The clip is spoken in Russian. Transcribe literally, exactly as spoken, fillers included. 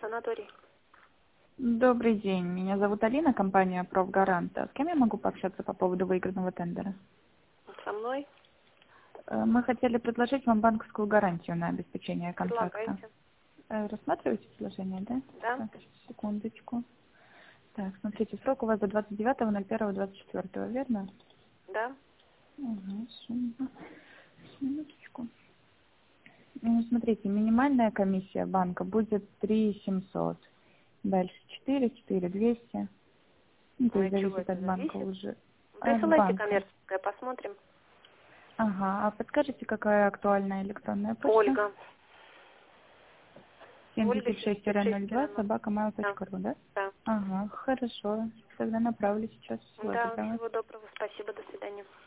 санаторий. Добрый день, меня зовут Алина, компания «Профгарант». А с кем я могу пообщаться по поводу выигранного тендера? Со мной? Э, Мы хотели предложить вам банковскую гарантию на обеспечение контракта. Предлагайте. Э, Рассматриваете предложение, да? Да. Так, секундочку. Так, смотрите, срок у вас до двадцать девятого ноль первого двадцать четвёртого, верно? Да. Угу, сумма. Минуточку. Ну, смотрите, минимальная комиссия банка будет три семьсот. Дальше четыре, четыре двести. Ну, то Ну, есть от чего зависит это от банка зависит? уже. От Присылайте банка. коммерческое, посмотрим. Ага, а подскажите, какая актуальная электронная почта? Ольга. Ольга семьдесят шесть семьдесят шесть ноль два ноль. собака mail Да. точка ру, да? Да. Ага, хорошо. Тогда направлю сейчас. Всего Да, доброго. всего доброго. Спасибо. До свидания.